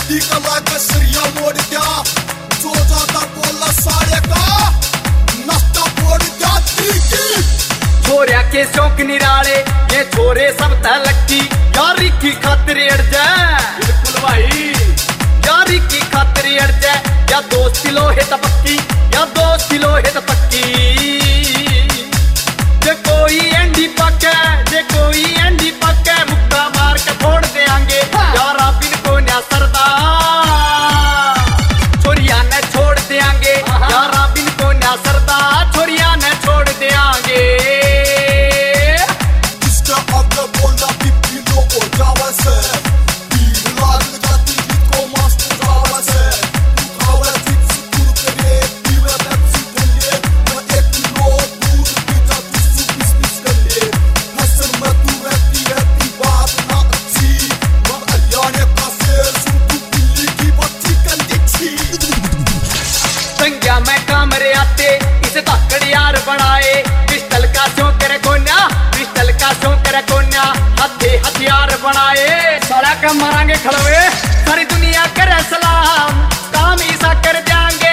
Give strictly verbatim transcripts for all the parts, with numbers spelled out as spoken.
दी कला का सरिया मोड़ दिया, जो ज्यादा बोला सारे का नस्ता फोड़ दिया की। छोरिया के शौक निराले ये छोरे सब तलक्की, यारी की खातिर अड़ जाए बिल्कुल भाई, यारी की खातिर अड़ जाए, या दोस्ती लोहे तपक्की, या दोस्ती लोहे तपक्की। जे कोई एंडी पके, जे कोई एंडी पके, मुक्का मार के फोड़ देंगे यारा बिन को न्या सरदा, छोरिया ने छोड़ देंगे यारा बिन को न्या सरदा, छोरिया ने छोड़ देंगे। जिसका अगर बोलना भी पीलो हो जावा से, पीर लाग जाती गीत को मास्टर जावा से, उठावा जीत से दूर करे, पीवे पेप्सी ठंडे, मैं एक किलो दूर पीता तुझसे बिस बिस कर ले, हसन में तू रहती रहती बात ना अच्छी, मैं अलियाने का शेर सुन तू बिल्ली की बच्ची कंदिची। संज्ञा में कामरे आते इसे धाकड़ यार बनाए, पिस्टल का शौक करे कोन्या, पिस्टल का शौक करे कोन्या, हथे हथियार बनाए, सारा का मारांगे खड़वे, सारी दुनिया करे सलाम, काम ईसा कर देंगे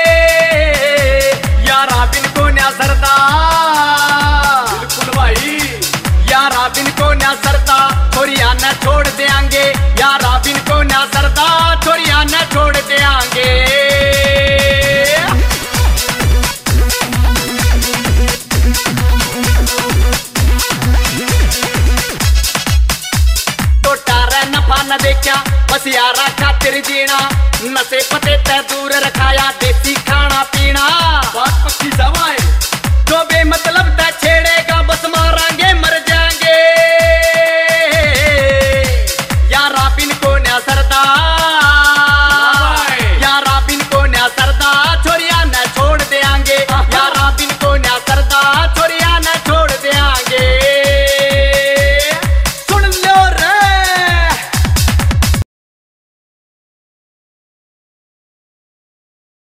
यारा बिन कोन्या सरदा, बिल्कुल भाई, यारा बिन कोन्या सरदा, छोरिया न छोड़ देंगे, यारा बिन कोन्या सरदा, छोरिया न छोड़ देंगे। न देखा बस यारा खातिर जीना, नशे पते ते दूर रखाया, देसी खाना पीना, बात पक्की सवाए जो बेमतलब